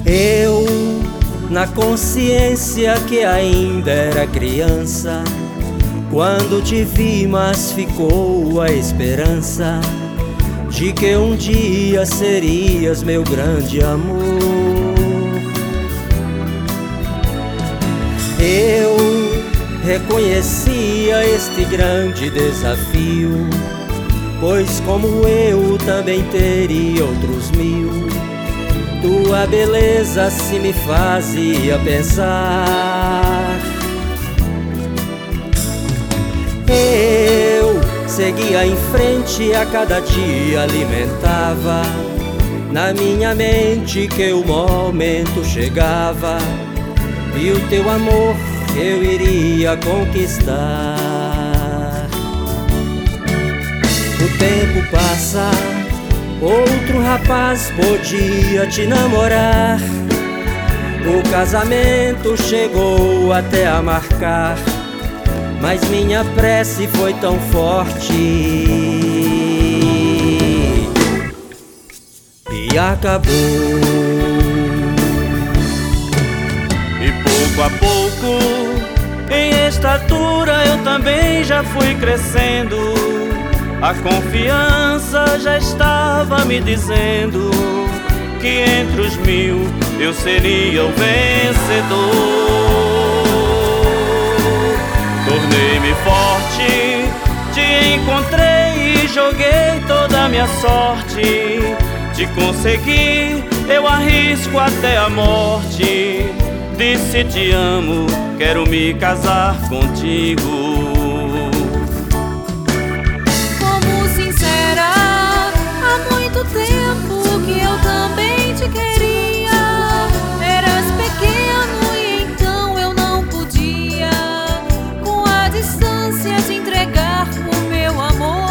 Eu, na consciência que ainda era criança, quando te vi, mas ficou a esperança de que um dia serias meu grande amor. Eu reconhecia este grande desafio, pois como eu também teria outros mil. Tua beleza se me fazia pensar. Eu seguia em frente, a cada dia alimentava na minha mente que o momento chegava e o teu amor eu iria conquistar. O tempo passa, outro rapaz podia te namorar. O casamento chegou até a marcar, mas minha prece foi tão forte e acabou. E pouco a pouco, em estatura eu também já fui crescendo. A confiança já estava me dizendo que entre os 1000 eu seria o vencedor. Tornei-me forte, te encontrei e joguei toda a minha sorte. Te consegui, eu arrisco até a morte. Disse te amo, quero me casar contigo. Como sincera, há muito tempo que eu também te queria. Eras pequeno e então eu não podia, com a distância, te entregar o meu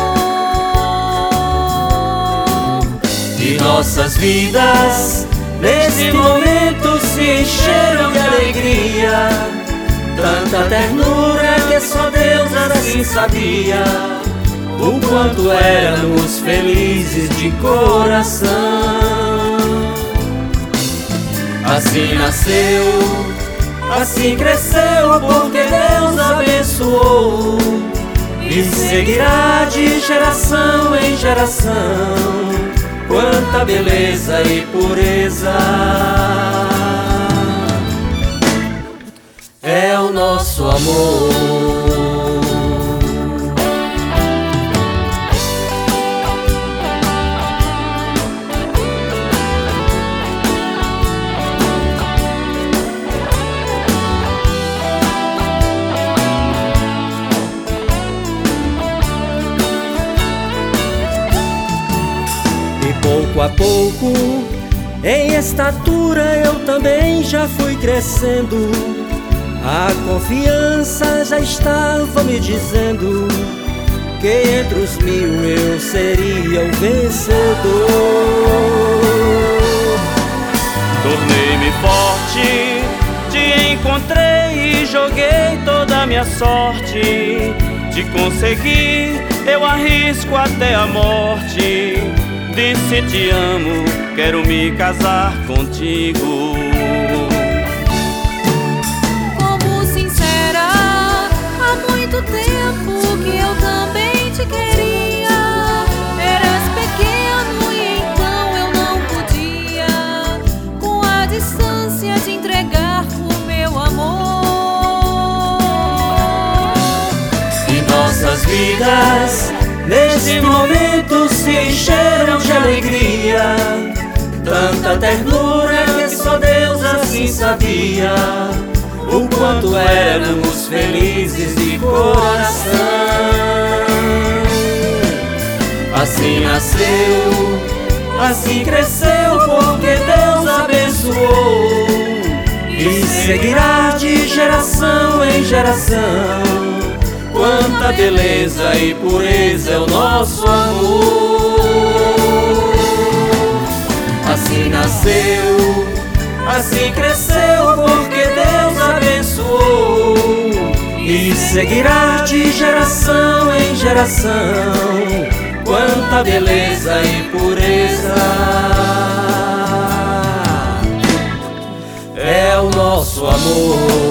amor. E nossas vidas nesse momento se encheram de alegria, tanta ternura que só Deus assim sabia o quanto éramos felizes de coração. Assim nasceu, assim cresceu, porque Deus abençoou, e seguirá de geração em geração. Quanta beleza e pureza é o nosso amor. Pouco a pouco, em estatura eu também já fui crescendo. A confiança já estava me dizendo que entre os 1000 eu seria o vencedor. Tornei-me forte, te encontrei e joguei toda a minha sorte. Te consegui, eu arrisco até a morte. Disse te amo, quero me casar contigo. Como sincera, há muito tempo que eu também te queria. Eras pequeno e então eu não podia, com a distância, te entregar o meu amor. E nossas vidas nesse momento se encheram de alegria, tanta ternura que só Deus assim sabia o quanto éramos felizes de coração. Assim nasceu, assim cresceu, porque Deus abençoou, e seguirá de geração em geração. Quanta beleza e pureza é o nosso amor. Assim nasceu, assim cresceu, porque Deus abençoou, e seguirá de geração em geração. Quanta beleza e pureza nosso amor.